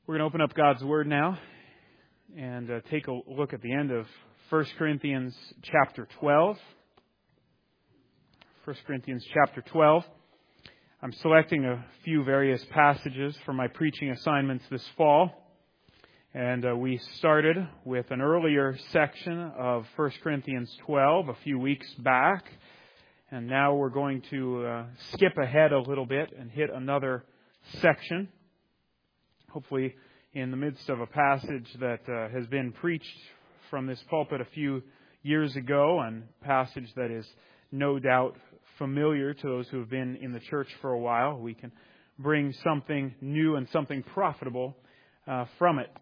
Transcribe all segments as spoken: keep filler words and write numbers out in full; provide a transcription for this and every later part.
We're going to open up God's Word now and uh, take a look at the end of First Corinthians chapter twelve. First Corinthians chapter twelve. I'm selecting a few various passages for my preaching assignments this fall. And uh, we started with an earlier section of First Corinthians twelve a few weeks back. And now we're going to uh, skip ahead a little bit and hit another section. Hopefully in the midst of a passage that uh, has been preached from this pulpit a few years ago, and a passage that is no doubt familiar to those who have been in the church for a while, we can bring something new and something profitable uh, from it.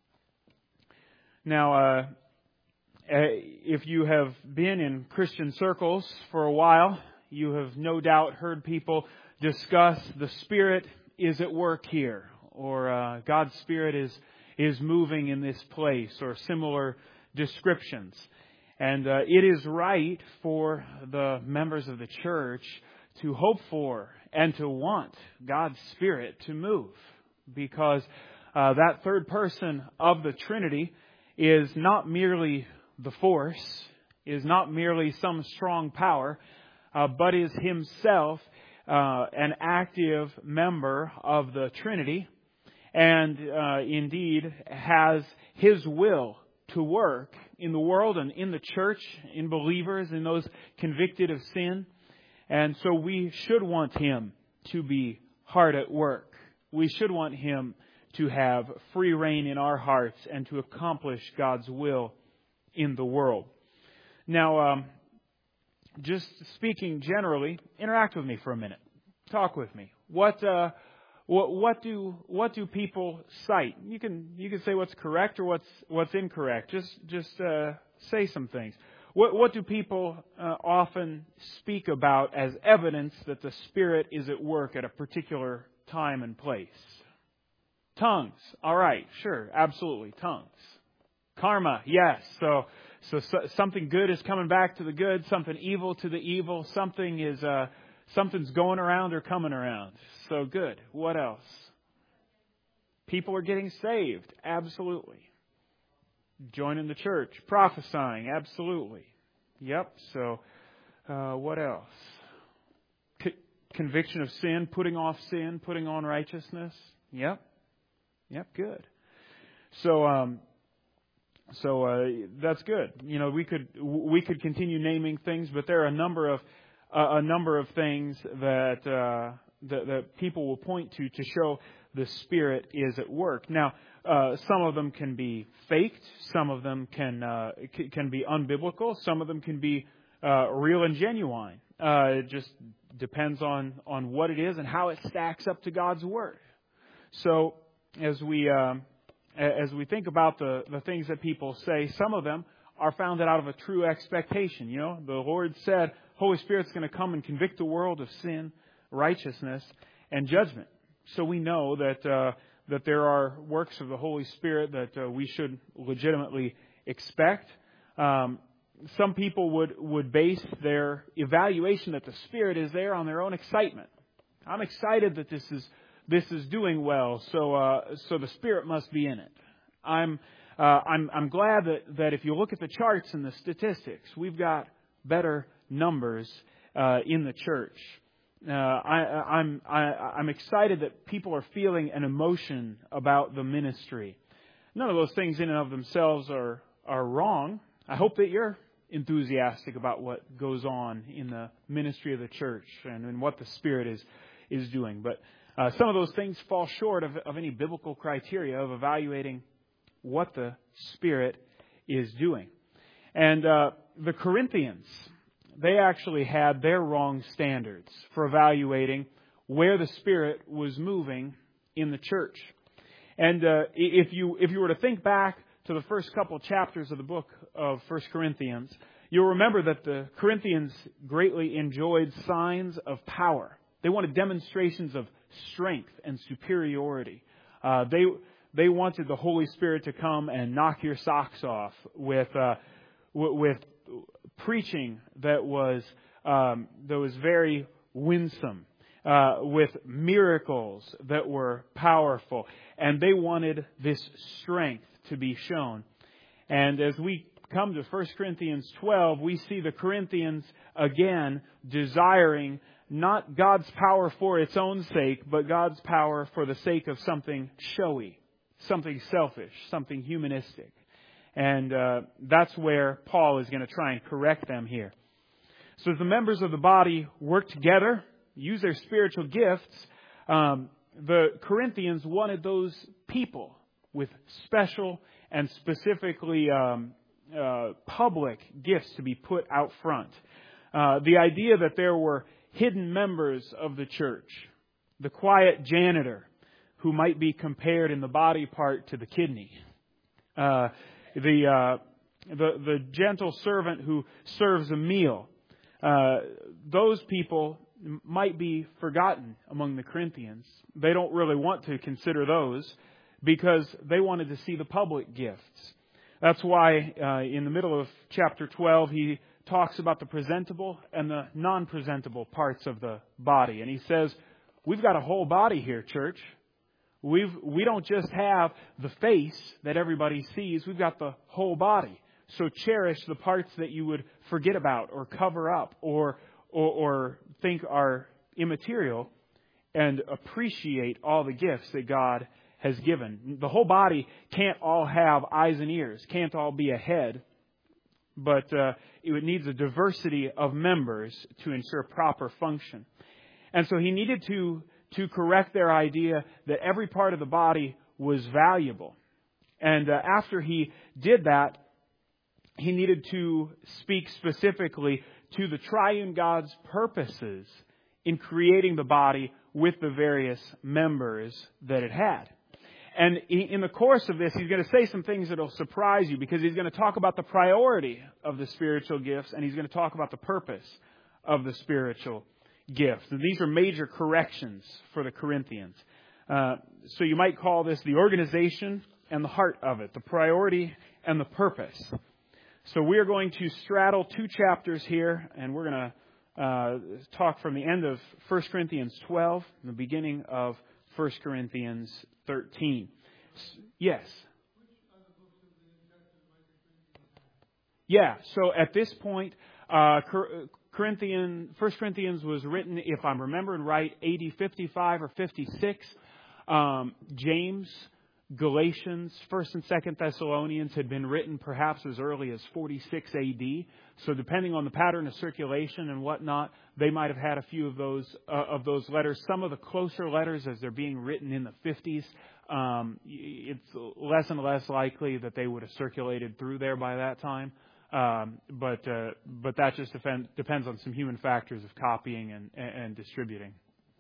Now, uh, if you have been in Christian circles for a while, you have no doubt heard people discuss the Spirit is at work here, or uh, God's Spirit is is moving in this place, or similar descriptions. And uh, it is right for the members of the church to hope for and to want God's Spirit to move, because uh, that third person of the Trinity is not merely the force, is not merely some strong power, uh, but is himself uh, an active member of the Trinity, and uh, indeed has His will to work in the world and in the church, in believers, in those convicted of sin. And so we should want Him to be hard at work. We should want Him to have free reign in our hearts and to accomplish God's will in the world. Now, um, just speaking generally, interact with me for a minute. Talk with me. What uh, what what do what do people cite? You can you can say what's correct or what's what's incorrect. Just just uh, say some things. What what do people uh, often speak about as evidence that the Spirit is at work at a particular time and place? Tongues. All right, sure, absolutely, tongues. Karma, yes. So, so, so something good is coming back to the good, something evil to the evil. Something is, uh, something's going around or coming around. So good. What else? People are getting saved. Absolutely. Joining the church, prophesying. Absolutely. Yep. So, uh, what else? C- conviction of sin, putting off sin, putting on righteousness. Yep. Yep. Good. So, um, So uh, that's good. You know, we could we could continue naming things, but there are a number of uh, a number of things that, uh, that that people will point to to show the Spirit is at work. Now, uh, some of them can be faked. Some of them can uh, c- can be unbiblical. Some of them can be uh, real and genuine. Uh, it just depends on on what it is and how it stacks up to God's Word. So as we um, As we think about the, the things that people say, some of them are founded out of a true expectation. You know, the Lord said, Holy Spirit's going to come and convict the world of sin, righteousness, and judgment. So we know that uh, that there are works of the Holy Spirit that uh, we should legitimately expect. Um, some people would, would base their evaluation that the Spirit is there on their own excitement. I'm excited that this is This is doing well, so uh, so the Spirit must be in it. I'm uh, I'm I'm glad that, that if you look at the charts and the statistics, we've got better numbers uh, in the church. Uh, I, I'm I, I'm excited that people are feeling an emotion about the ministry. None of those things in and of themselves are are wrong. I hope that you're enthusiastic about what goes on in the ministry of the church and, and what the Spirit is is doing, but. Uh, some of those things fall short of, of any biblical criteria of evaluating what the Spirit is doing. And uh, the Corinthians, they actually had their wrong standards for evaluating where the Spirit was moving in the church. And uh, if you if you were to think back to the first couple of chapters of the book of First Corinthians, you'll remember that the Corinthians greatly enjoyed signs of power. They wanted demonstrations of strength and superiority. Uh, they they wanted the Holy Spirit to come and knock your socks off with uh, w- with preaching that was um, that was very winsome. uh, with miracles that were powerful. And they wanted this strength to be shown. And as we come to First Corinthians twelve, we see the Corinthians again desiring not God's power for its own sake, but God's power for the sake of something showy, something selfish, something humanistic. And uh, that's where Paul is going to try and correct them here. So as the members of the body work together, use their spiritual gifts, um, the Corinthians wanted those people with special and specifically um, uh, public gifts to be put out front. Uh, the idea that there were hidden members of the church, the quiet janitor who might be compared in the body part to the kidney, uh, the, uh, the the gentle servant who serves a meal. Uh, those people might be forgotten among the Corinthians. They don't really want to consider those because they wanted to see the public gifts. That's why uh, in the middle of chapter twelve, he talks about the presentable and the non-presentable parts of the body. And he says, we've got a whole body here, church. We've, we don't just have the face that everybody sees. We've got the whole body. So cherish the parts that you would forget about or cover up or, or, or think are immaterial and appreciate all the gifts that God has given. The whole body can't all have eyes and ears, can't all be a head, but uh, it needs a diversity of members to ensure proper function. And so he needed to, to correct their idea that every part of the body was valuable. And uh, after he did that, he needed to speak specifically to the triune God's purposes in creating the body with the various members that it had. And in the course of this, he's going to say some things that will surprise you because he's going to talk about the priority of the spiritual gifts and he's going to talk about the purpose of the spiritual gifts. And these are major corrections for the Corinthians. Uh, so you might call this the organization and the heart of it, the priority and the purpose. So we are going to straddle two chapters here and we're going to uh, talk from the end of First Corinthians twelve and the beginning of First Corinthians thirteen. Yes. Yeah. So at this point, uh, Corinthian, First Corinthians was written, if I'm remembering right, A D fifty-five or fifty-six. Um, James, Galatians, First and Second Thessalonians had been written perhaps as early as forty-six A D. So depending on the pattern of circulation and whatnot, they might have had a few of those uh, of those letters. Some of the closer letters, as they're being written in the fifties, um, it's less and less likely that they would have circulated through there by that time. Um, but uh, but that just depend, depends on some human factors of copying and, and, and distributing.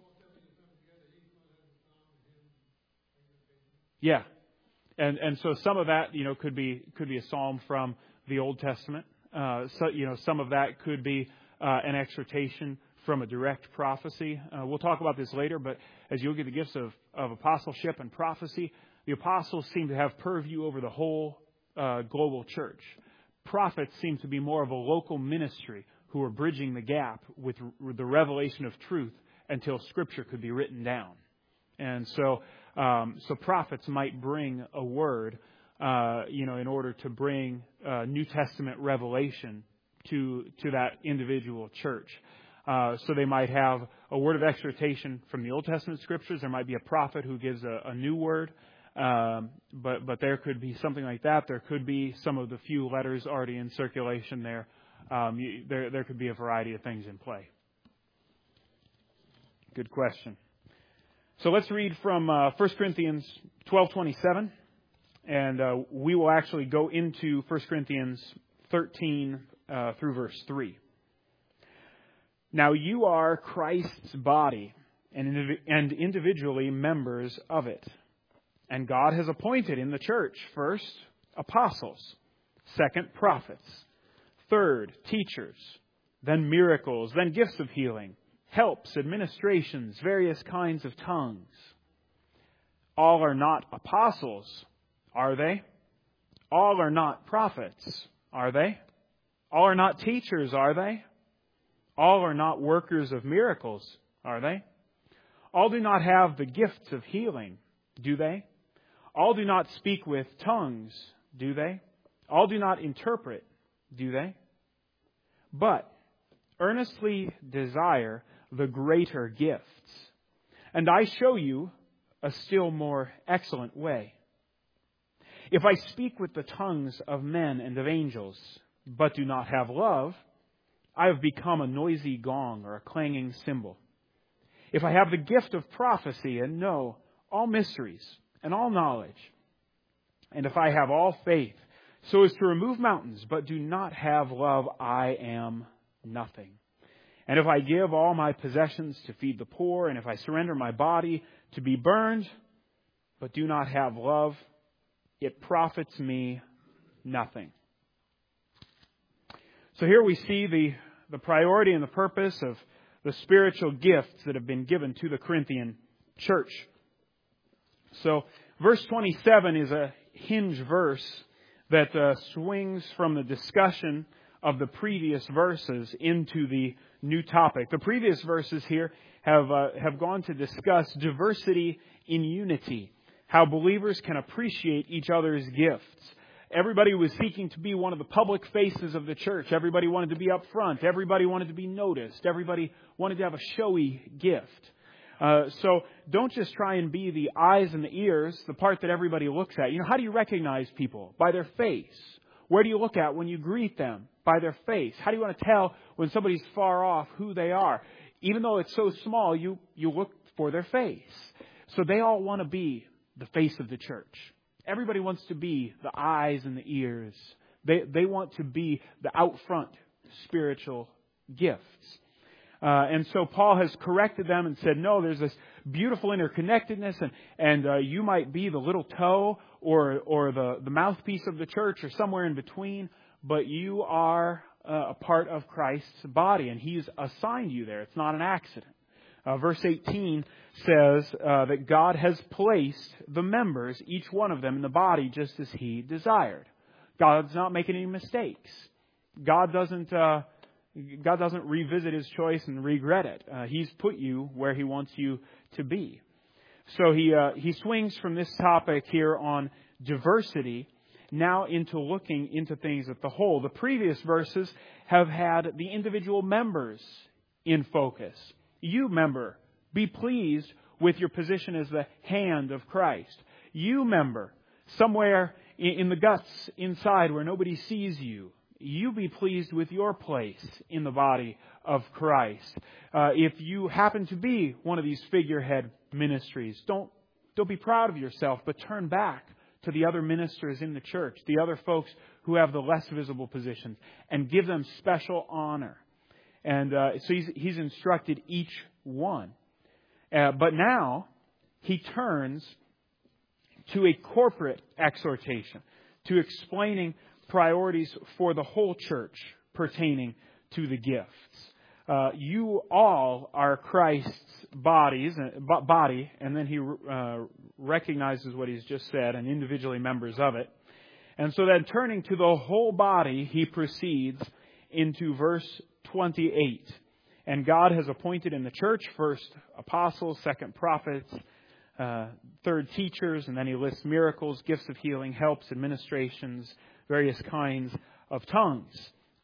Yeah, and and so some of that, you know, could be could be a psalm from the Old Testament. Uh, so you know, some of that could be uh, an exhortation from a direct prophecy. Uh, we'll talk about this later, but as you look at the gifts of, of apostleship and prophecy, the apostles seem to have purview over the whole uh, global church. Prophets seem to be more of a local ministry who are bridging the gap with, with the revelation of truth until Scripture could be written down. And so, um, so prophets might bring a word, uh, you know, in order to bring uh, New Testament revelation to to that individual church. Uh, so they might have a word of exhortation from the Old Testament Scriptures. There might be a prophet who gives a, a new word. Um, but but there could be something like that. There could be some of the few letters already in circulation there. Um, you, there there could be a variety of things in play. Good question. So let's read from uh, First Corinthians twelve twenty-seven, and uh, we will actually go into First Corinthians thirteen uh, through verse three. Now you are Christ's body, and indiv- and individually members of it. And God has appointed in the church, first, apostles, second, prophets, third, teachers, then miracles, then gifts of healing, helps, administrations, various kinds of tongues. All are not apostles, are they? All are not prophets, are they? All are not teachers, are they? All are not workers of miracles, are they? All do not have the gifts of healing, do they? All do not speak with tongues, do they? All do not interpret, do they? But earnestly desire the greater gifts. And I show you a still more excellent way. If I speak with the tongues of men and of angels, but do not have love, I have become a noisy gong or a clanging cymbal. If I have the gift of prophecy and know all mysteries and all knowledge, and if I have all faith so as to remove mountains, but do not have love, I am nothing. And if I give all my possessions to feed the poor, and if I surrender my body to be burned, but do not have love, it profits me nothing. So here we see the, the priority and the purpose of the spiritual gifts that have been given to the Corinthian church. So verse twenty-seven is a hinge verse that uh, swings from the discussion of the previous verses into the new topic. The previous verses here have uh, have gone to discuss diversity in unity, how believers can appreciate each other's gifts. Everybody was seeking to be one of the public faces of the church. Everybody wanted to be up front. Everybody wanted to be noticed. Everybody wanted to have a showy gift. Uh, so don't just try and be the eyes and the ears, the part that everybody looks at. You know, how do you recognize people? By their face. Where do you look at when you greet them? By their face. How do you want to tell when somebody's far off who they are? Even though it's so small, you, you look for their face. So they all want to be the face of the church. Everybody wants to be the eyes and the ears. They, they want to be the out front spiritual gifts. Uh, and so Paul has corrected them and said, no, there's this beautiful interconnectedness, and, and uh, you might be the little toe or or the, the mouthpiece of the church or somewhere in between, but you are uh, a part of Christ's body, and He's assigned you there. It's not an accident. Uh, verse eighteen says uh, that God has placed the members, each one of them, in the body just as He desired. God's not making any mistakes. God doesn't... Uh, God doesn't revisit His choice and regret it. Uh, he's put you where He wants you to be. So he uh, he swings from this topic here on diversity now into looking into things at the whole. The previous verses have had the individual members in focus. You, member, be pleased with your position as the hand of Christ. You, member, somewhere in the guts inside where nobody sees you, you be pleased with your place in the body of Christ. Uh, if you happen to be one of these figurehead ministries, don't don't be proud of yourself, but turn back to the other ministers in the church, the other folks who have the less visible positions, and give them special honor. And uh, so he's, he's instructed each one. Uh, but now he turns to a corporate exhortation, to explaining priorities for the whole church pertaining to the gifts. Uh, you all are Christ's bodies, uh, body, and then he uh, recognizes what he's just said and individually members of it. And so then turning to the whole body, he proceeds into verse twenty-eight. And God has appointed in the church first apostles, second prophets, uh, third teachers, and then he lists miracles, gifts of healing, helps, administrations, various kinds of tongues.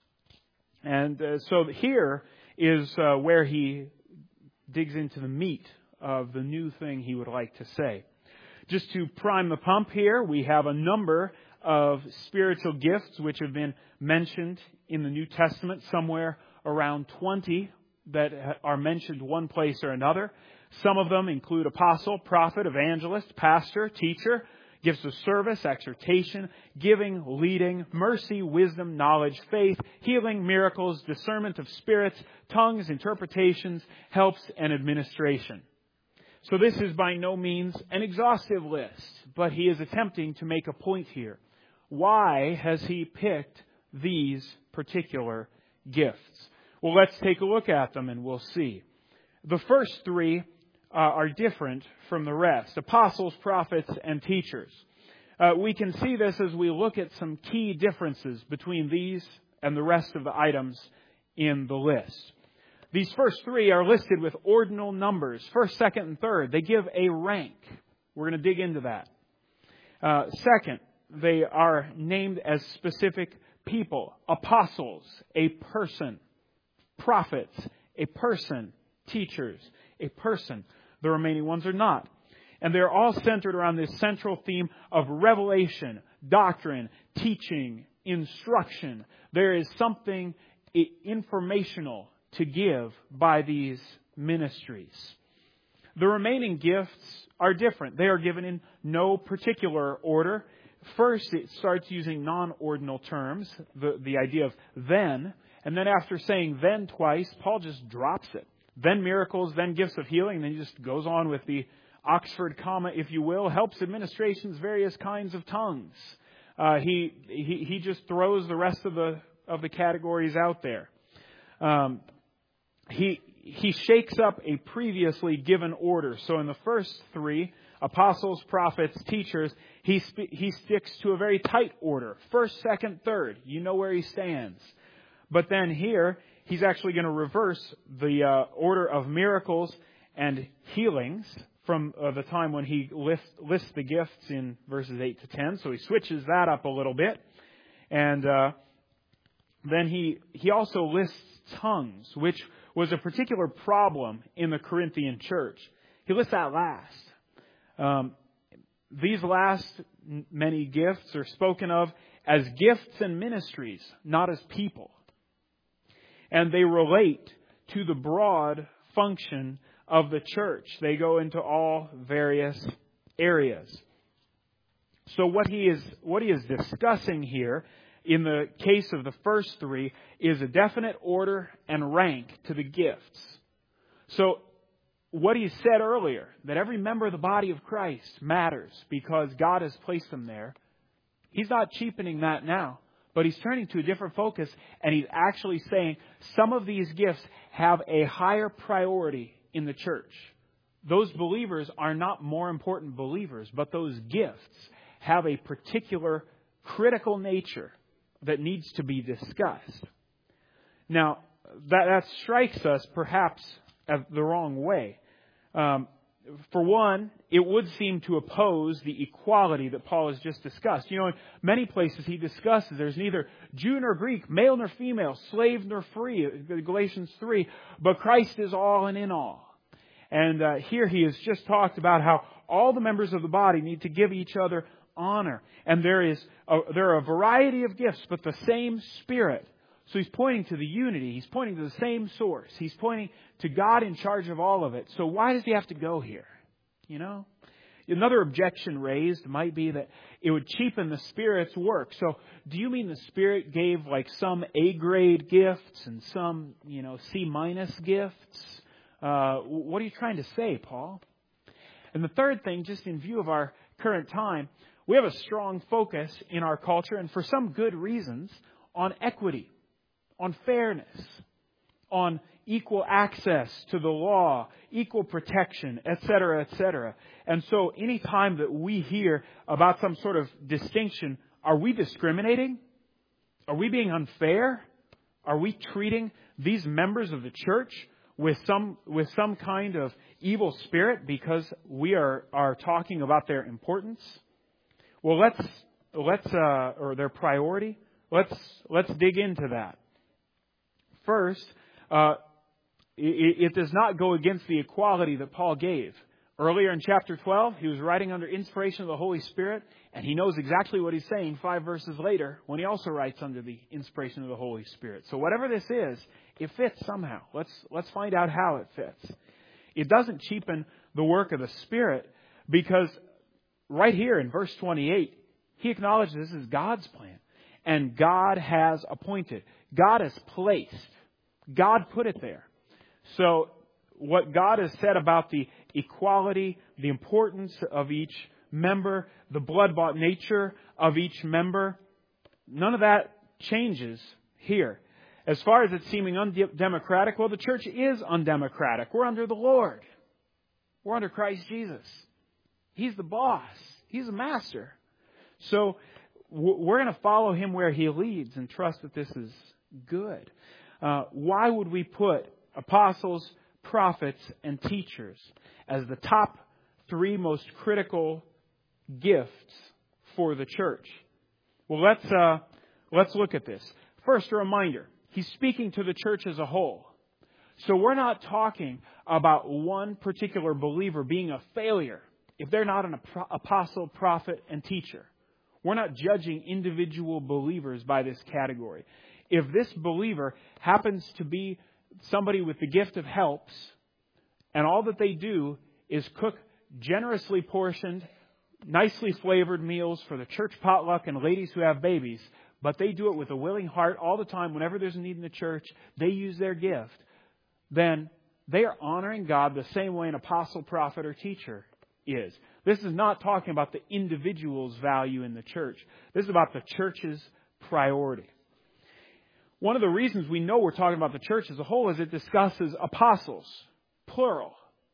And uh, so here is uh, where he digs into the meat of the new thing he would like to say. Just to prime the pump here, we have a number of spiritual gifts which have been mentioned in the New Testament, somewhere around twenty that are mentioned one place or another. Some of them include apostle, prophet, evangelist, pastor, teacher, gifts of service, exhortation, giving, leading, mercy, wisdom, knowledge, faith, healing, miracles, discernment of spirits, tongues, interpretations, helps, and administration. So this is by no means an exhaustive list, but he is attempting to make a point here. Why has he picked these particular gifts? Well, let's take a look at them and we'll see. The first three uh, are different from the rest. Apostles, prophets, and teachers. Uh, we can see this as we look at some key differences between these and the rest of the items in the list. These first three are listed with ordinal numbers. First, second, and third. They give a rank. We're going to dig into that. Uh, second, they are named as specific people. Apostles, a person. Prophets, a person. Teachers, a person. The remaining ones are not. And they're all centered around this central theme of revelation, doctrine, teaching, instruction. There is something informational to give by these ministries. The remaining gifts are different. They are given in no particular order. First, it starts using non-ordinal terms, the, the idea of then. And then after saying then twice, Paul just drops it. Then miracles, then gifts of healing. And then he just goes on with the Oxford comma, if you will, helps administrations, various kinds of tongues. Uh, he, he he just throws the rest of the of the categories out there. Um, he he shakes up a previously given order. So in the first three, apostles, prophets, teachers, he sp- he sticks to a very tight order. First, second, third. You know where he stands. But then here, he's actually going to reverse the uh, order of miracles and healings from uh, the time when he lists, lists the gifts in verses eight to ten. So he switches that up a little bit. And uh, then he he also lists tongues, which was a particular problem in the Corinthian church. He lists that last. Um, these last many gifts are spoken of as gifts and ministries, not as people. And they relate to the broad function of the church. They go into all various areas. So what he is what he is discussing here in the case of the first three is a definite order and rank to the gifts. So what he said earlier, that every member of the body of Christ matters because God has placed them there, he's not cheapening that now. But he's turning to a different focus, and he's actually saying some of these gifts have a higher priority in the church. Those believers are not more important believers, but those gifts have a particular critical nature that needs to be discussed. Now, that, that strikes us perhaps the wrong way. Um, For one, it would seem to oppose the equality that Paul has just discussed. You know, in many places he discusses there's neither Jew nor Greek, male nor female, slave nor free, Galatians three, but Christ is all and in all. And uh, here he has just talked about how all the members of the body need to give each other honor. And there is a, there are a variety of gifts, but the same Spirit. So he's pointing to the unity. He's pointing to the same source. He's pointing to God in charge of all of it. So why does he have to go here? You know? Another objection raised might be that it would cheapen the Spirit's work. So do you mean the Spirit gave like some A-grade gifts and some, you know, C-minus gifts? Uh, what are you trying to say, Paul? And the third thing, just in view of our current time, we have a strong focus in our culture, and for some good reasons, on equity, on fairness, on equal access to the law, equal protection, et cetera, et cetera. And so any time that we hear about some sort of distinction, are we discriminating? Are we being unfair? Are we treating these members of the church with some with some kind of evil spirit because we are, are talking about their importance? Well, let's let's uh, or their priority. Let's let's dig into that. First, uh, it, it does not go against the equality that Paul gave. Earlier in chapter twelve, he was writing under inspiration of the Holy Spirit, and he knows exactly what he's saying five verses later when he also writes under the inspiration of the Holy Spirit. So whatever this is, it fits somehow. Let's let's find out how it fits. It doesn't cheapen the work of the Spirit because right here in verse twenty-eight, he acknowledges this is God's plan. And God has appointed. God has placed. God put it there. So what God has said about the equality, the importance of each member, the blood-bought nature of each member, none of that changes here. As far as it's seeming undemocratic, well, the church is undemocratic. We're under the Lord. We're under Christ Jesus. He's the boss. He's the master. So we're going to follow Him where He leads and trust that this is good. Uh, why would we put apostles, prophets, and teachers as the top three most critical gifts for the church. Well, let's uh, let's look at this. First, a reminder. He's speaking to the church as a whole. So we're not talking about one particular believer being a failure if they're not an apostle, prophet, and teacher. We're not judging individual believers by this category. If this believer happens to be somebody with the gift of helps, and all that they do is cook generously portioned, nicely flavored meals for the church potluck and ladies who have babies, but they do it with a willing heart all the time whenever there's a need in the church, they use their gift, then they are honoring God the same way an apostle, prophet, or teacher is. This is not talking about the individual's value in the church. This is about the church's priority. One of the reasons we know we're talking about the church as a whole is it discusses apostles, plural.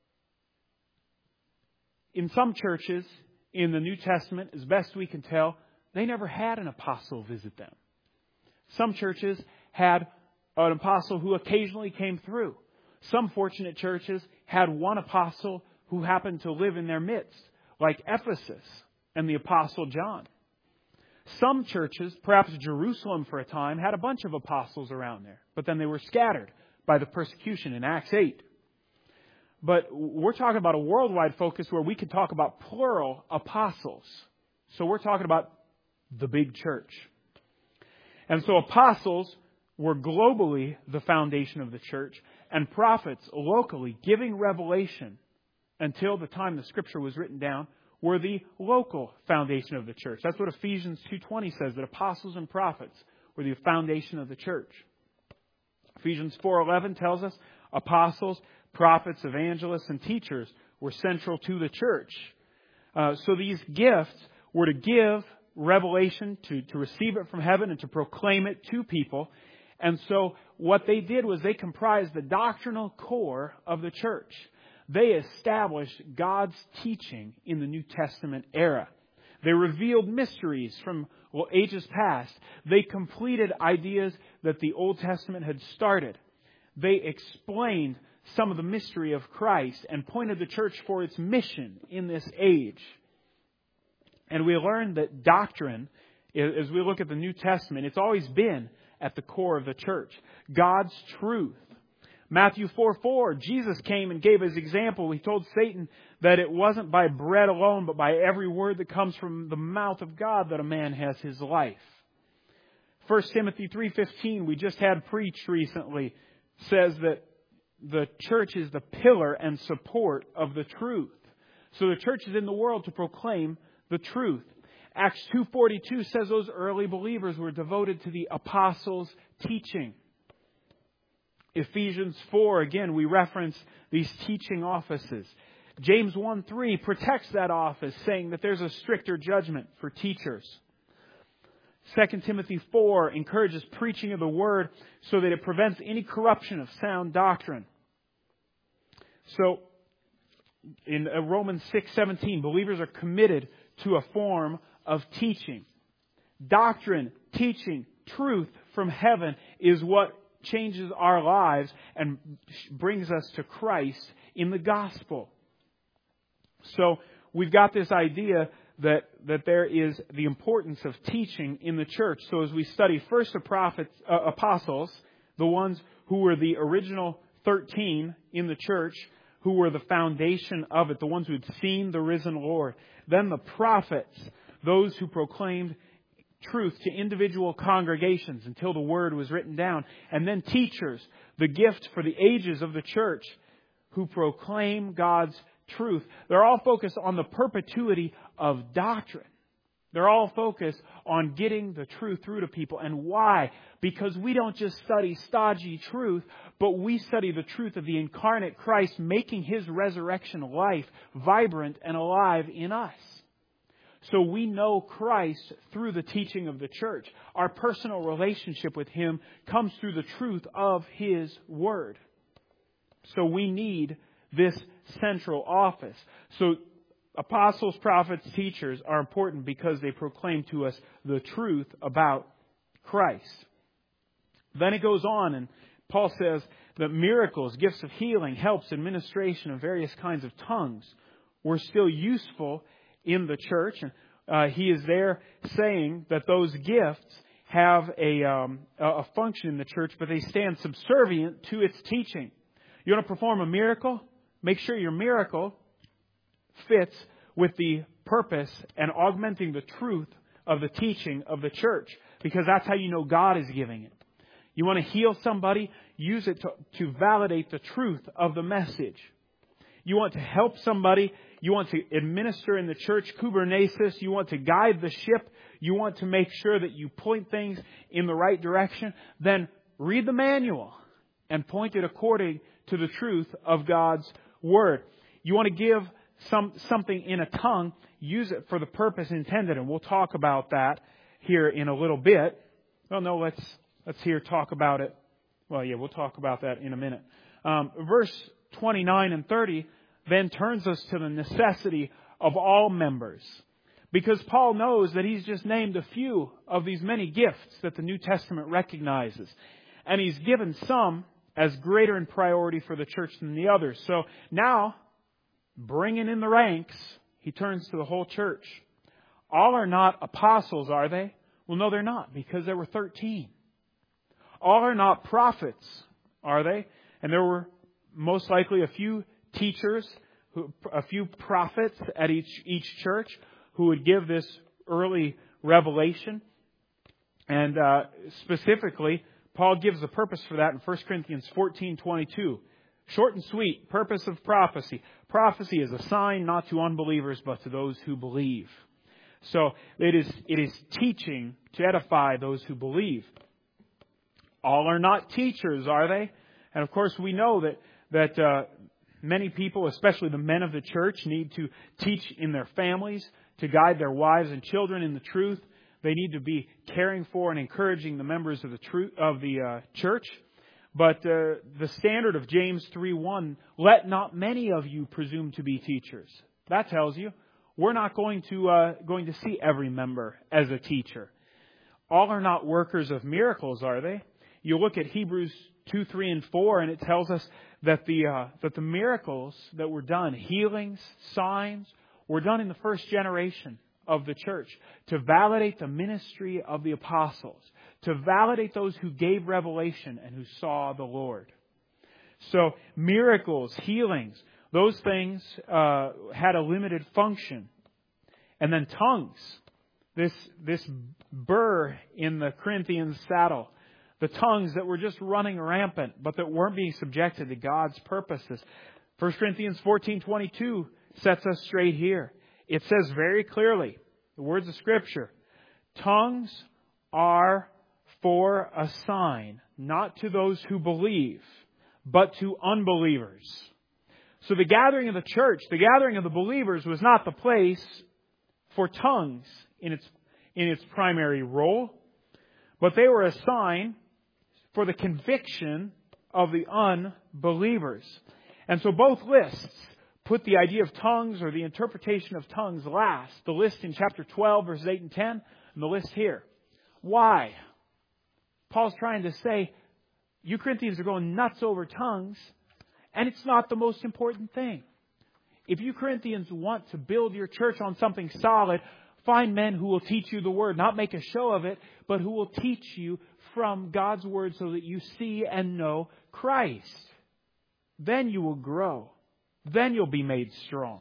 In some churches in the New Testament, as best we can tell, they never had an apostle visit them. Some churches had an apostle who occasionally came through. Some fortunate churches had one apostle who happened to live in their midst, like Ephesus and the apostle John. Some churches, perhaps Jerusalem for a time, had a bunch of apostles around there, but then they were scattered by the persecution in Acts eight. But we're talking about a worldwide focus where we could talk about plural apostles. So we're talking about the big church. And so apostles were globally the foundation of the church, and prophets locally giving revelation until the time the Scripture was written down were the local foundation of the church. That's what Ephesians two twenty says, that apostles and prophets were the foundation of the church. Ephesians four eleven tells us apostles, prophets, evangelists, and teachers were central to the church. Uh, so these gifts were to give revelation, to, to receive it from heaven and to proclaim it to people. And so what they did was they comprised the doctrinal core of the church. They established God's teaching in the New Testament era. They revealed mysteries from well, ages past. They completed ideas that the Old Testament had started. They explained some of the mystery of Christ and pointed the church for its mission in this age. And we learned that doctrine, as we look at the New Testament, it's always been at the core of the church. God's truth. Matthew four four, Jesus came and gave His example. He told Satan that it wasn't by bread alone, but by every word that comes from the mouth of God that a man has his life. First Timothy three fifteen, we just had preached recently, says that the church is the pillar and support of the truth. So the church is in the world to proclaim the truth. Acts two forty-two says those early believers were devoted to the apostles' teaching. Ephesians four, again, we reference these teaching offices. James one three protects that office, saying that there's a stricter judgment for teachers. Second Timothy four encourages preaching of the Word so that it prevents any corruption of sound doctrine. So, in Romans six seventeen, believers are committed to a form of teaching. Doctrine, teaching, truth from heaven is what changes our lives and brings us to Christ in the gospel. So we've got this idea that, that there is the importance of teaching in the church. So as we study first the prophets, uh, apostles, the ones who were the original thirteen in the church, who were the foundation of it, the ones who had seen the risen Lord. Then the prophets, those who proclaimed truth to individual congregations until the Word was written down. And then teachers, the gift for the ages of the church, who proclaim God's truth. They're all focused on the perpetuity of doctrine. They're all focused on getting the truth through to people. And why? Because we don't just study stodgy truth, but we study the truth of the incarnate Christ, making His resurrection life vibrant and alive in us. So we know Christ through the teaching of the church. Our personal relationship with Him comes through the truth of His Word. So we need this central office. So apostles, prophets, teachers are important because they proclaim to us the truth about Christ. Then it goes on and Paul says that miracles, gifts of healing, helps, administration of various kinds of tongues were still useful in the church. And uh, he is there saying that those gifts have a, um, a function in the church, but they stand subservient to its teaching. You want to perform a miracle? Make sure your miracle fits with the purpose and augmenting the truth of the teaching of the church, because that's how you know God is giving it. You want to heal somebody? Use it to, to validate the truth of the message. You want to help somebody? You want to administer in the church kubernesis? You want to guide the ship? You want to make sure that you point things in the right direction? Then read the manual and point it according to the truth of God's Word. You want to give some something in a tongue? Use it for the purpose intended, and we'll talk about that here in a little bit. Well, no, let's let's here talk about it. Well, yeah, we'll talk about that in a minute. Um, verse twenty-nine and thirty then turns us to the necessity of all members, because Paul knows that he's just named a few of these many gifts that the New Testament recognizes, and he's given some as greater in priority for the church than the others. So now, bringing in the ranks, he turns to the whole church. All are not apostles, are they? Well, no, they're not, because there were thirteen. All are not prophets, are they? And there were most likely a few teachers, a few prophets at each, each church who would give this early revelation. And uh, specifically, Paul gives the purpose for that in First Corinthians fourteen twenty-two. Short and sweet, purpose of prophecy. Prophecy is a sign not to unbelievers, but to those who believe. So it is it is teaching to edify those who believe. All are not teachers, are they? And of course, we know that that uh, many people, especially the men of the church, need to teach in their families, to guide their wives and children in the truth. They need to be caring for and encouraging the members of the truth of the uh, church. But uh, the standard of James three one, let not many of you presume to be teachers. That tells you we're not going to uh, going to see every member as a teacher. All are not workers of miracles, are they? You look at Hebrews two, three, and four, and it tells us that the uh, that the miracles that were done, healings, signs, were done in the first generation of the church to validate the ministry of the apostles, to validate those who gave revelation and who saw the Lord. So miracles, healings, those things uh, had a limited function. And then tongues, this this burr in the Corinthians saddle, the tongues that were just running rampant, but that weren't being subjected to God's purposes. First Corinthians fourteen twenty-two sets us straight here. It says very clearly, the words of Scripture, tongues are for a sign, not to those who believe, but to unbelievers. So the gathering of the church, the gathering of the believers, was not the place for tongues in its in its primary role, but they were a sign for the conviction of the unbelievers. And so both lists put the idea of tongues or the interpretation of tongues last. The list in chapter twelve, verses eight and ten, and the list here. Why? Paul's trying to say, you Corinthians are going nuts over tongues, and it's not the most important thing. If you Corinthians want to build your church on something solid, find men who will teach you the Word, not make a show of it, but who will teach you from God's Word so that you see and know Christ. Then you will grow. Then you'll be made strong.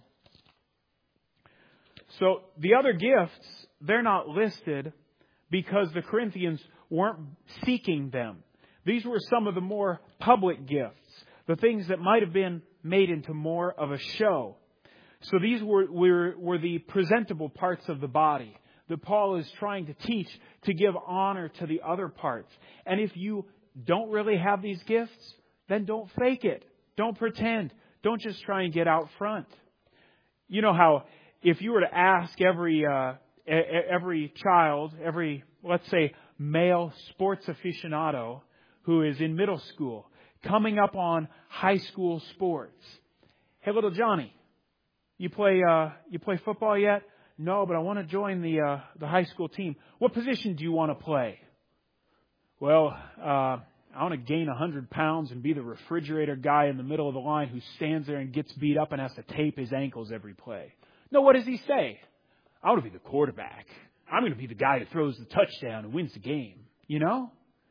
So the other gifts, they're not listed because the Corinthians weren't seeking them. These were some of the more public gifts, the things that might have been made into more of a show. So these were, were, were the presentable parts of the body that Paul is trying to teach to give honor to the other parts. And if you don't really have these gifts, then don't fake it. Don't pretend. Don't just try and get out front. You know how if you were to ask every uh, every child, every, let's say, male sports aficionado who is in middle school, coming up on high school sports, hey, little Johnny, you play uh, you play football yet? No, but I want to join the uh, the high school team. What position do you want to play? Well, uh, I want to gain one hundred pounds and be the refrigerator guy in the middle of the line who stands there and gets beat up and has to tape his ankles every play. No, what does he say? I want to be the quarterback. I'm going to be the guy who throws the touchdown and wins the game. You know?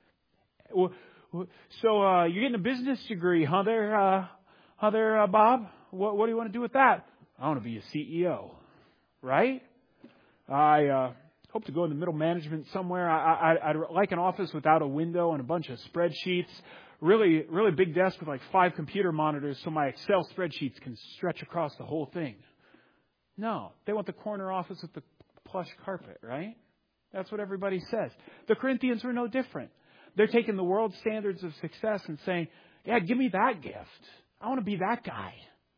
So uh, you're getting a business degree, huh there, uh, huh there, uh, Bob? What, what do you want to do with that? I want to be a C E O. Right? I uh, hope to go into middle management somewhere. I, I, I'd like an office without a window and a bunch of spreadsheets. Really, really big desk with like five computer monitors so my Excel spreadsheets can stretch across the whole thing. No, they want the corner office with the plush carpet, right? That's what everybody says. The Corinthians were no different. They're taking the world standards of success and saying, yeah, give me that gift. I want to be that guy.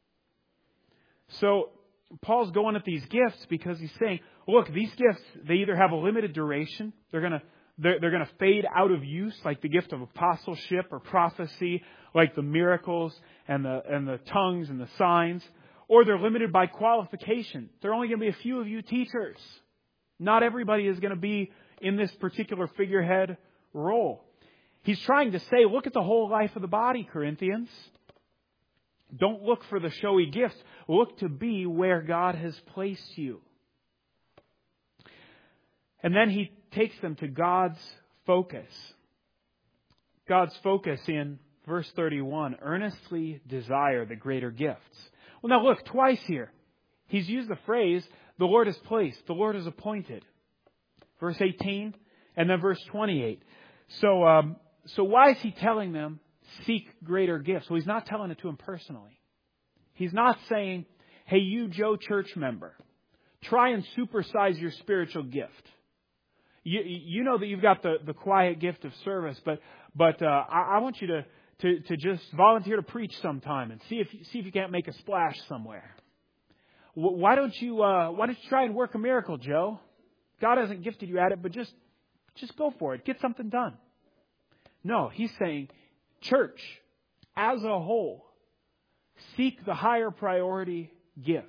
So Paul's going at these gifts because he's saying, look, these gifts, they either have a limited duration, they're going to they're, they're going to fade out of use, like the gift of apostleship or prophecy, like the miracles and the and the tongues and the signs, or they're limited by qualification. There are only going to be a few of you teachers. Not everybody is going to be in this particular figurehead role. He's trying to say, look at the whole life of the body, Corinthians. Don't look for the showy gifts. Look to be where God has placed you. And then he takes them to God's focus. God's focus in verse thirty-one, earnestly desire the greater gifts. Well, now look, twice here, he's used the phrase, the Lord has placed, the Lord has appointed. Verse eighteen and then verse twenty-eight. So, um, so why is he telling them, seek greater gifts? Well, he's not telling it to them personally. He's not saying, hey, you Joe church member, try and supersize your spiritual gift. You, you know that you've got the, the quiet gift of service, but but uh, I, I want you to, to, to just volunteer to preach sometime and see if see if you can't make a splash somewhere. Why don't you uh, why don't you try and work a miracle, Joe? God hasn't gifted you at it, but just just go for it. Get something done. No, he's saying, church, as a whole, seek the higher priority gifts.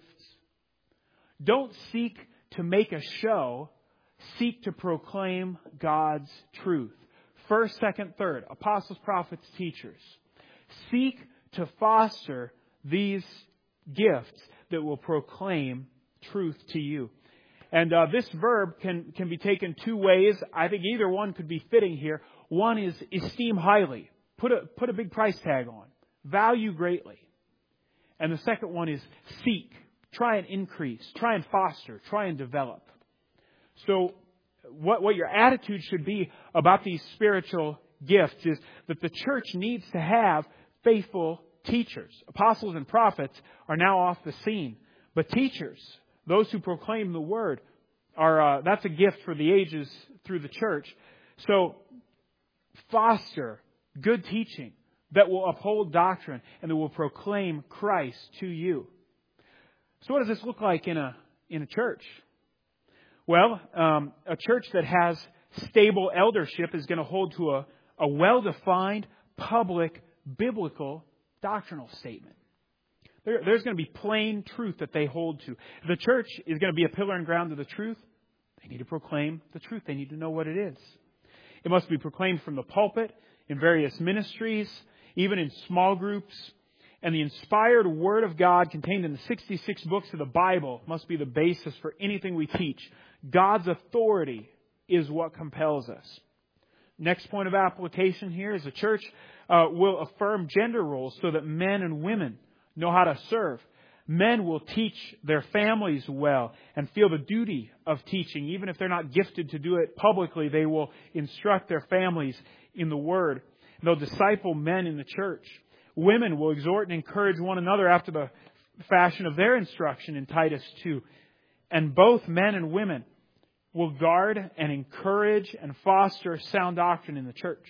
Don't seek to make a show. Seek to proclaim God's truth. First, second, third. Apostles, prophets, teachers. Seek to foster these gifts that will proclaim truth to you. And uh, this verb can, can be taken two ways. I think either one could be fitting here. One is esteem highly. Put a, put a big price tag on. Value greatly. And the second one is seek. Try and increase. Try and foster. Try and develop. So what, what your attitude should be about these spiritual gifts is that the church needs to have faithful teachers. Apostles and prophets are now off the scene. But teachers, those who proclaim the word, are uh, that's a gift for the ages through the church. So foster good teaching that will uphold doctrine and that will proclaim Christ to you. So what does this look like in a in a church? Well, um, a church that has stable eldership is going to hold to a, a well-defined, public, biblical, doctrinal statement. There, there's going to be plain truth that they hold to. If the church is going to be a pillar and ground of the truth, they need to proclaim the truth. They need to know what it is. It must be proclaimed from the pulpit, in various ministries, even in small groups. And the inspired Word of God contained in the sixty-six books of the Bible must be the basis for anything we teach. God's authority is what compels us. Next point of application here is the church uh, will affirm gender roles so that men and women know how to serve. Men will teach their families well and feel the duty of teaching. Even if they're not gifted to do it publicly, they will instruct their families in the Word. They'll disciple men in the church. Women will exhort and encourage one another after the fashion of their instruction in Titus two. And both men and women will guard and encourage and foster sound doctrine in the church.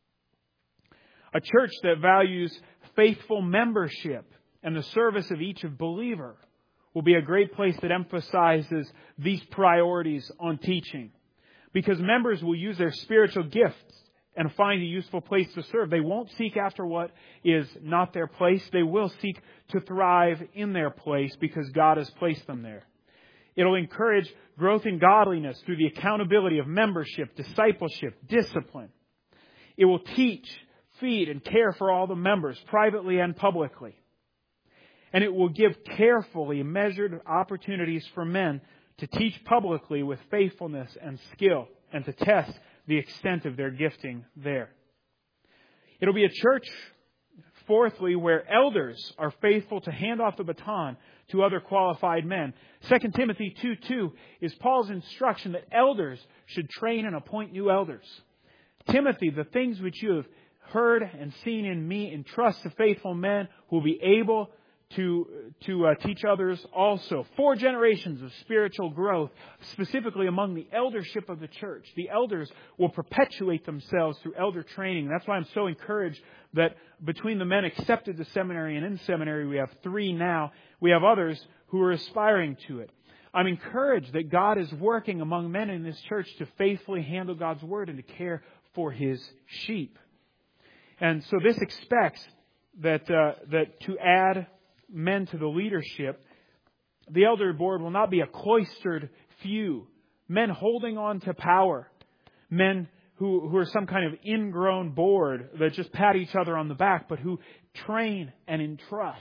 A church that values faithful membership and the service of each believer will be a great place that emphasizes these priorities on teaching. Because members will use their spiritual gifts and find a useful place to serve. They won't seek after what is not their place. They will seek to thrive in their place because God has placed them there. It'll encourage growth in godliness through the accountability of membership, discipleship, discipline. It will teach feed and care for all the members, privately and publicly. And it will give carefully measured opportunities for men to teach publicly with faithfulness and skill, and to test the extent of their gifting there. It'll be a church, fourthly, where elders are faithful to hand off the baton to other qualified men. Second Timothy two two is Paul's instruction that elders should train and appoint new elders. Timothy, the things which you have heard and seen in me, entrust to faithful men who will be able to to uh, teach others also. Four generations of spiritual growth, specifically among the eldership of the church. The elders will perpetuate themselves through elder training. That's why I'm so encouraged that between the men accepted to seminary and in seminary, we have three now. We have others who are aspiring to it. I'm encouraged that God is working among men in this church to faithfully handle God's Word and to care for His sheep. And so this expects that uh, that to add men to the leadership, the elder board will not be a cloistered few, men holding on to power, men who, who are some kind of ingrown board that just pat each other on the back, but who train and entrust.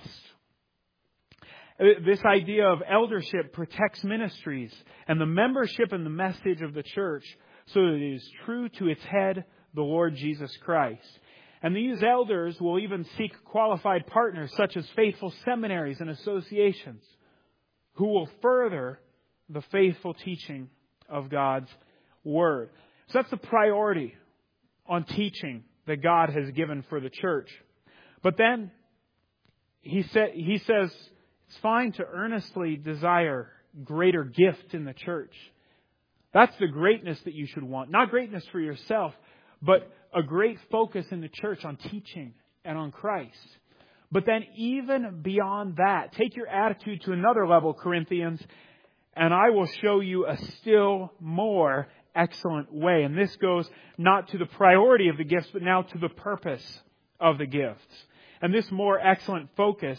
This idea of eldership protects ministries and the membership and the message of the church so that it is true to its head, the Lord Jesus Christ. And these elders will even seek qualified partners such as faithful seminaries and associations who will further the faithful teaching of God's Word. So that's the priority on teaching that God has given for the church. But then he, sa- he says it's fine to earnestly desire greater gift in the church. That's the greatness that you should want. Not greatness for yourself, but a great focus in the church on teaching and on Christ. But then even beyond that, take your attitude to another level, Corinthians, and I will show you a still more excellent way. And this goes not to the priority of the gifts, but now to the purpose of the gifts. And this more excellent focus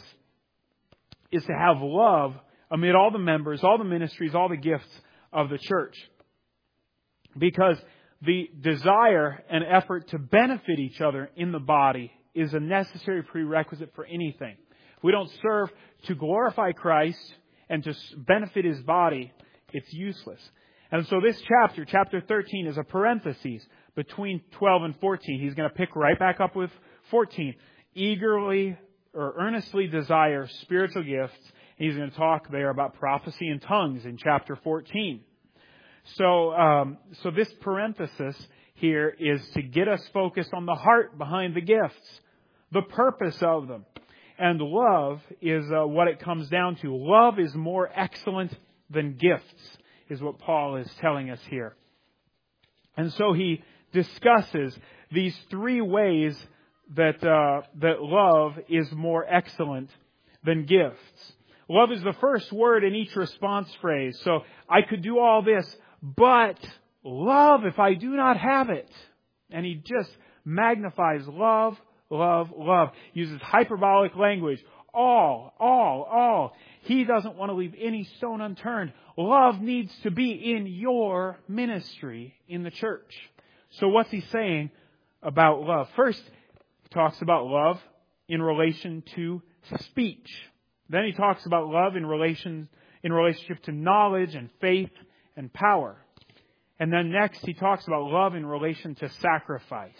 is to have love amid all the members, all the ministries, all the gifts of the church. Because the desire and effort to benefit each other in the body is a necessary prerequisite for anything. If we don't serve to glorify Christ and to benefit His body, it's useless. And so this chapter, chapter thirteen, is a parenthesis between twelve and fourteen. He's going to pick right back up with fourteen. Eagerly or earnestly desire spiritual gifts. He's going to talk there about prophecy and tongues in chapter fourteen. So, um, so this parenthesis here is to get us focused on the heart behind the gifts, the purpose of them. And love is uh, what it comes down to. Love is more excellent than gifts, is what Paul is telling us here. And so he discusses these three ways that uh, that love is more excellent than gifts. Love is the first word in each response phrase. So I could do all this, but love if I do not have it. And he just magnifies love, love, love. Uses hyperbolic language. All, all, all. He doesn't want to leave any stone unturned. Love needs to be in your ministry in the church. So what's he saying about love? First, he talks about love in relation to speech. Then he talks about love in relation in relationship to knowledge and faith and power. And then next he talks about love in relation to sacrifice.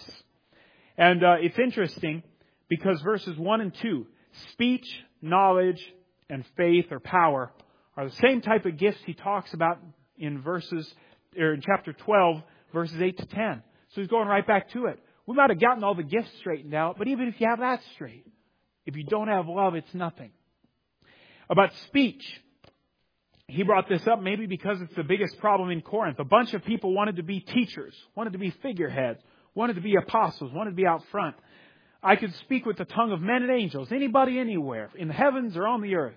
And uh, it's interesting because verses one and two, speech, knowledge, and faith or power are the same type of gifts he talks about in verses or in chapter twelve, verses eight to ten. So he's going right back to it. We might have gotten all the gifts straightened out, but even if you have that straight, if you don't have love, it's nothing. About speech, he brought this up maybe because it's the biggest problem in Corinth. A bunch of people wanted to be teachers, wanted to be figureheads, wanted to be apostles, wanted to be out front. I could speak with the tongue of men and angels, anybody, anywhere, in the heavens or on the earth.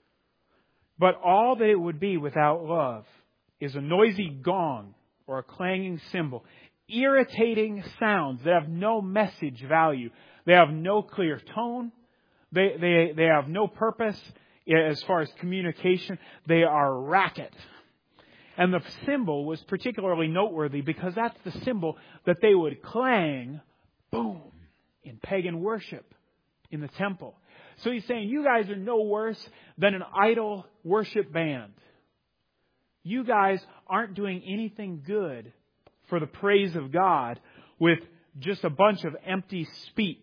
But all that it would be without love is a noisy gong or a clanging cymbal, irritating sounds that have no message value. They have no clear tone. They, they, they have no purpose. As far as communication, they are racket. And the cymbal was particularly noteworthy because that's the cymbal that they would clang, boom, in pagan worship in the temple. So he's saying, you guys are no worse than an idol worship band. You guys aren't doing anything good for the praise of God with just a bunch of empty speech.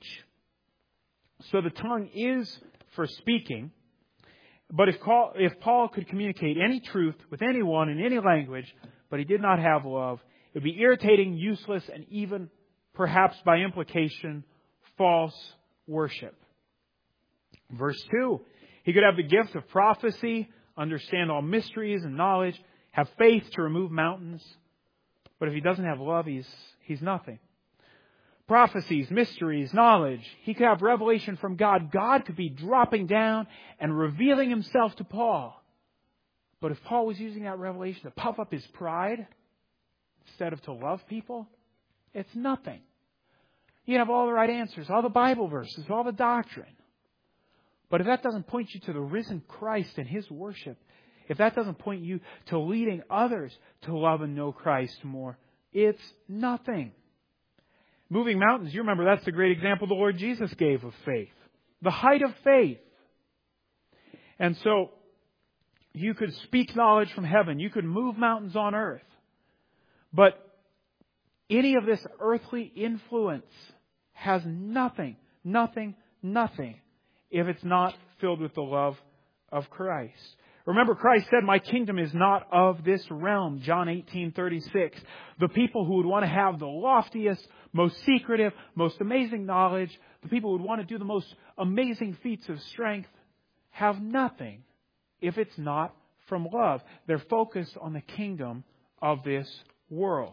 So the tongue is for speaking. But if Paul, if Paul could communicate any truth with anyone in any language, but he did not have love, it would be irritating, useless, and even, perhaps by implication, false worship. Verse two, he could have the gift of prophecy, understand all mysteries and knowledge, have faith to remove mountains. But if he doesn't have love, he's, he's nothing. Prophecies, mysteries, knowledge. He could have revelation from God. God could be dropping down and revealing Himself to Paul. But if Paul was using that revelation to puff up his pride instead of to love people, it's nothing. You have all the right answers, all the Bible verses, all the doctrine. But if that doesn't point you to the risen Christ and His worship, if that doesn't point you to leading others to love and know Christ more, it's nothing. Moving mountains, you remember that's the great example the Lord Jesus gave of faith. The height of faith. And so, you could speak knowledge from heaven. You could move mountains on earth. But any of this earthly influence has nothing, nothing, nothing if it's not filled with the love of Christ. Remember, Christ said, my kingdom is not of this realm. John eighteen thirty-six. The people who would want to have the loftiest, most secretive, most amazing knowledge, the people who would want to do the most amazing feats of strength, have nothing if it's not from love. They're focused on the kingdom of this world.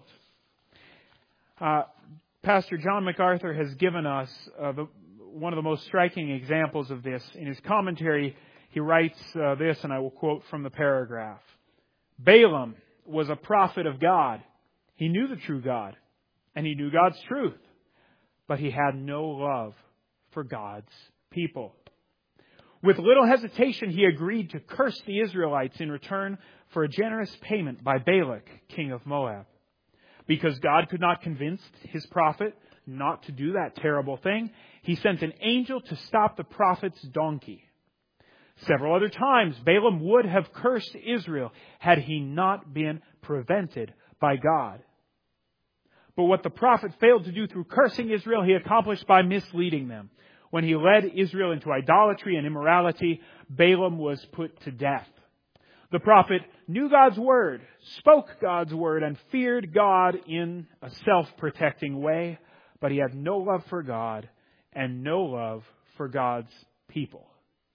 Uh, Pastor John MacArthur has given us uh, the, one of the most striking examples of this. In his commentary, he writes uh, this, and I will quote from the paragraph. Balaam was a prophet of God. He knew the true God, and he knew God's truth, but he had no love for God's people. With little hesitation, he agreed to curse the Israelites in return for a generous payment by Balak, king of Moab. Because God could not convince his prophet not to do that terrible thing, he sent an angel to stop the prophet's donkey. Several other times, Balaam would have cursed Israel had he not been prevented by God. But what the prophet failed to do through cursing Israel, he accomplished by misleading them. When he led Israel into idolatry and immorality, Balaam was put to death. The prophet knew God's word, spoke God's word, and feared God in a self-protecting way, but he had no love for God and no love for God's people.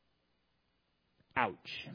Ouch.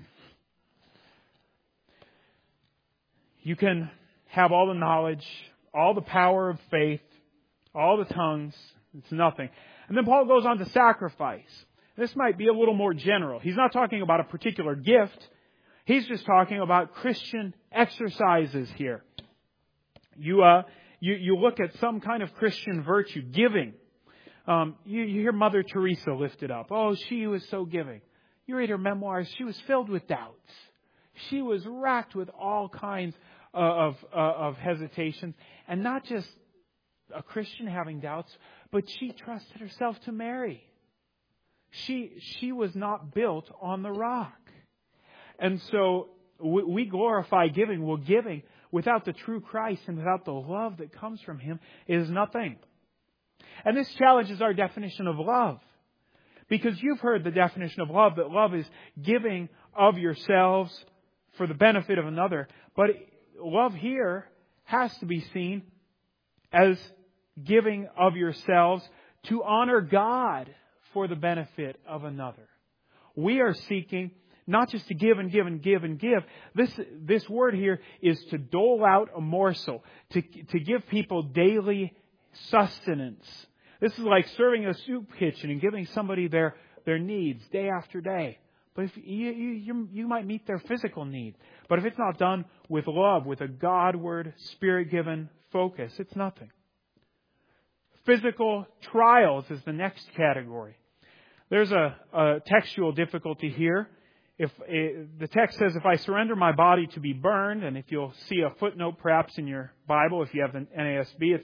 You can have all the knowledge, all the power of faith, all the tongues. It's nothing. And then Paul goes on to sacrifice. This might be a little more general. He's not talking about a particular gift. He's just talking about Christian exercises here. You uh, you, you look at some kind of Christian virtue, giving. Um, you, you hear Mother Teresa lifted up. Oh, she was so giving. You read her memoirs. She was filled with doubts. She was racked with all kinds of uh, of hesitations, and not just a Christian having doubts, but she trusted herself to Mary. She she was not built on the rock. And so we glorify giving. Well, giving without the true Christ and without the love that comes from Him is nothing. And this challenges our definition of love. Because you've heard the definition of love, that love is giving of yourselves for the benefit of another. But love here has to be seen as giving of yourselves to honor God for the benefit of another. We are seeking not just to give and give and give and give. This this word here is to dole out a morsel, to, to give people daily sustenance. This is like serving a soup kitchen and giving somebody their, their needs day after day. But if you, you, you, you might meet their physical need. But if it's not done with love, with a Godward, Spirit-given focus, it's nothing. Physical trials is the next category. There's a, a textual difficulty here. If it, the text says, if I surrender my body to be burned, and if you'll see a footnote perhaps in your Bible, if you have the N A S B, it says,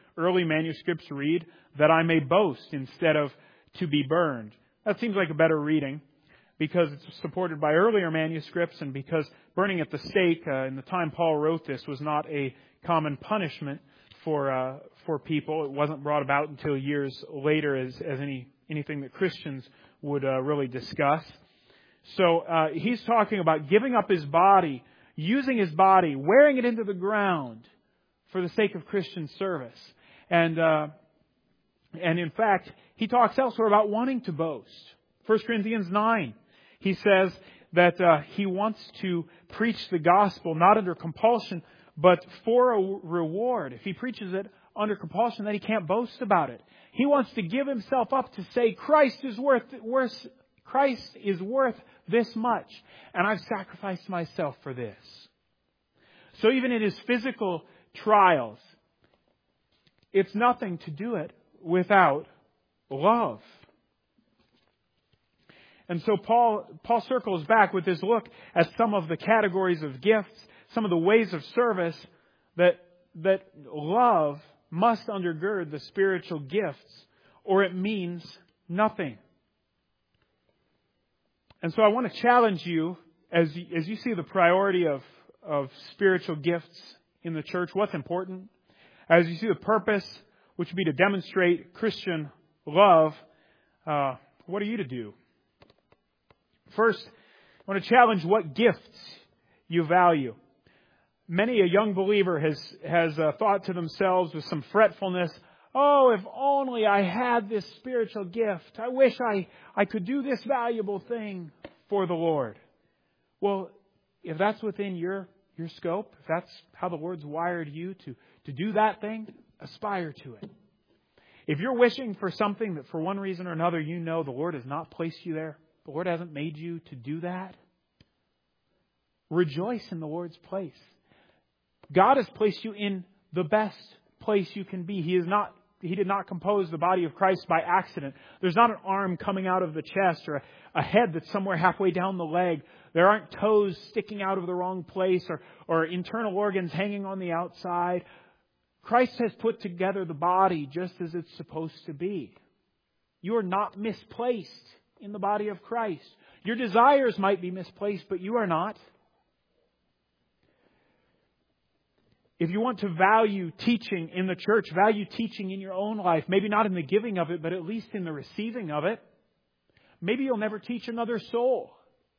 early manuscripts read, that I may boast instead of to be burned. That seems like a better reading because it's supported by earlier manuscripts and because burning at the stake uh, in the time Paul wrote this was not a common punishment for uh, for people. It wasn't brought about until years later as, as any anything that Christians would uh, really discuss. So uh, he's talking about giving up his body, using his body, wearing it into the ground for the sake of Christian service. And uh, and in fact, he talks elsewhere about wanting to boast. First Corinthians nine, he says that uh, he wants to preach the gospel not under compulsion, but for a reward. If he preaches it under compulsion, then he can't boast about it. He wants to give himself up to say, Christ is worth worth Christ is worth this much, and I've sacrificed myself for this. So even in his physical trials, it's nothing to do it without love. And so Paul Paul circles back with this look at some of the categories of gifts, some of the ways of service that that love must undergird the spiritual gifts, or it means nothing. And so I want to challenge you as you, as you see the priority of, of spiritual gifts in the church, what's important, as you see the purpose, which would be to demonstrate Christian love, uh, what are you to do? First, I want to challenge what gifts you value. Many a young believer has has uh, thought to themselves with some fretfulness, oh, if only I had this spiritual gift. I wish I, I could do this valuable thing for the Lord. Well, if that's within your, your scope, if that's how the Lord's wired you to, to do that thing, aspire to it. If you're wishing for something that for one reason or another you know the Lord has not placed you there, the Lord hasn't made you to do that, rejoice in the Lord's place. God has placed you in the best place you can be. He is not He did not compose the body of Christ by accident. There's not an arm coming out of the chest or a, a head that's somewhere halfway down the leg. There aren't toes sticking out of the wrong place or, or internal organs hanging on the outside. Christ has put together the body just as it's supposed to be. You are not misplaced in the body of Christ. Your desires might be misplaced, but you are not. If you want to value teaching in the church, value teaching in your own life, maybe not in the giving of it, but at least in the receiving of it, maybe you'll never teach another soul.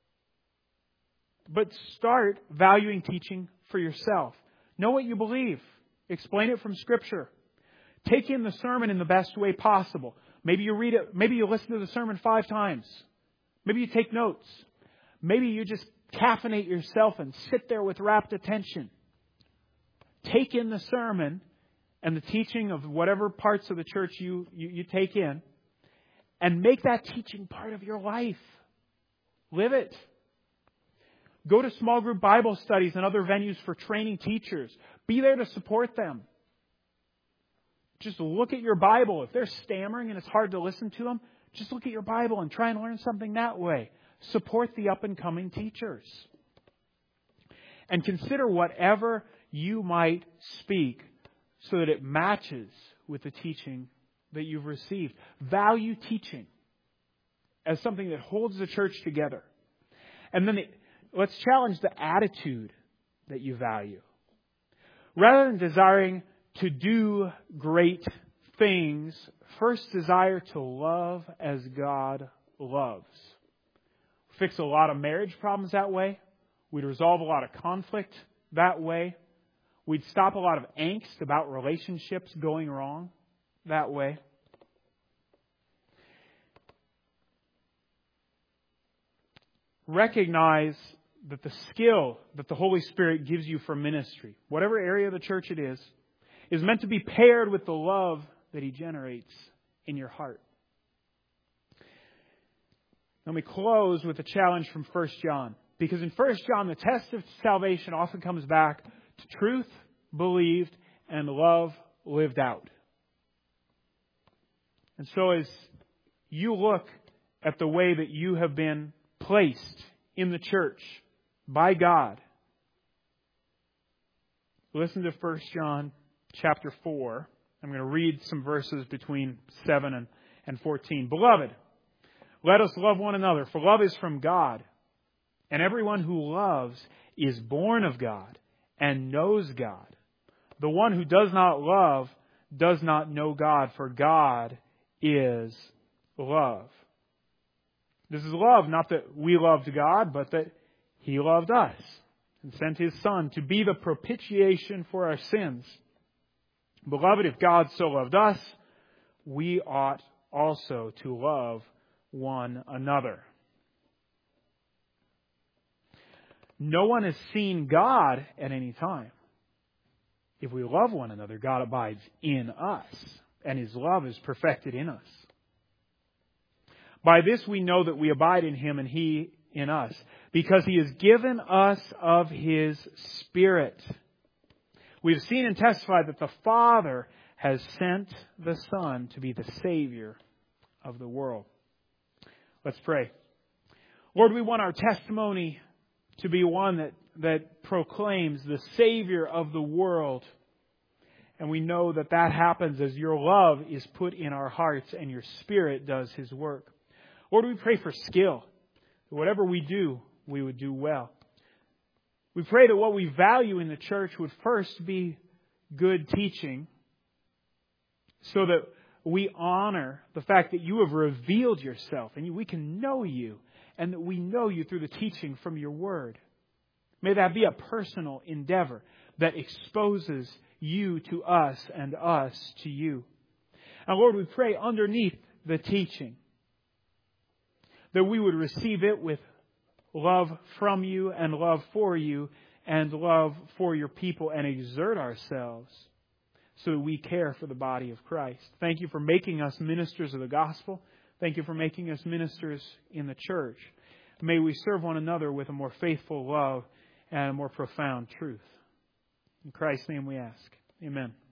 But start valuing teaching for yourself. Know what you believe. Explain it from Scripture. Take in the sermon in the best way possible. Maybe you read it, maybe you listen to the sermon five times. Maybe you take notes. Maybe you just caffeinate yourself and sit there with rapt attention. Take in the sermon and the teaching of whatever parts of the church you, you, you take in and make that teaching part of your life. Live it. Go to small group Bible studies and other venues for training teachers. Be there to support them. Just look at your Bible. If they're stammering and it's hard to listen to them, just look at your Bible and try and learn something that way. Support the up and coming teachers. And consider whatever you might speak so that it matches with the teaching that you've received. Value teaching as something that holds the church together. And then the, let's challenge the attitude that you value. Rather than desiring to do great things, first desire to love as God loves. Fix a lot of marriage problems that way. We'd resolve a lot of conflict that way. We'd stop a lot of angst about relationships going wrong that way. Recognize that the skill that the Holy Spirit gives you for ministry, whatever area of the church it is, is meant to be paired with the love that He generates in your heart. Let me close with a challenge from First John. Because in First John, the test of salvation often comes back to truth believed and love lived out. And so as you look at the way that you have been placed in the church by God, listen to First John chapter four, I'm going to read some verses between seven and, and fourteen. Beloved, let us love one another, for love is from God. And everyone who loves is born of God and knows God. The one who does not love does not know God, for God is love. This is love, not that we loved God, but that He loved us and sent His Son to be the propitiation for our sins. Beloved, if God so loved us, we ought also to love one another. No one has seen God at any time. If we love one another, God abides in us, and His love is perfected in us. By this we know that we abide in Him and He in us, because He has given us of His Spirit. We have seen and testified that the Father has sent the Son to be the Savior of the world. Let's pray. Lord, we want our testimony to be one that, that proclaims the Savior of the world. And we know that that happens as Your love is put in our hearts and Your Spirit does His work. Lord, we pray for skill. Whatever we do, we would do well. We pray that what we value in the church would first be good teaching, so that we honor the fact that You have revealed Yourself and we can know You, and that we know You through the teaching from Your Word. May that be a personal endeavor that exposes You to us and us to You. And Lord, we pray underneath the teaching that we would receive it with love from You and love for You and love for Your people, and exert ourselves so that we care for the body of Christ. Thank You for making us ministers of the gospel. Thank You for making us ministers in the church. May we serve one another with a more faithful love and a more profound truth. In Christ's name we ask. Amen.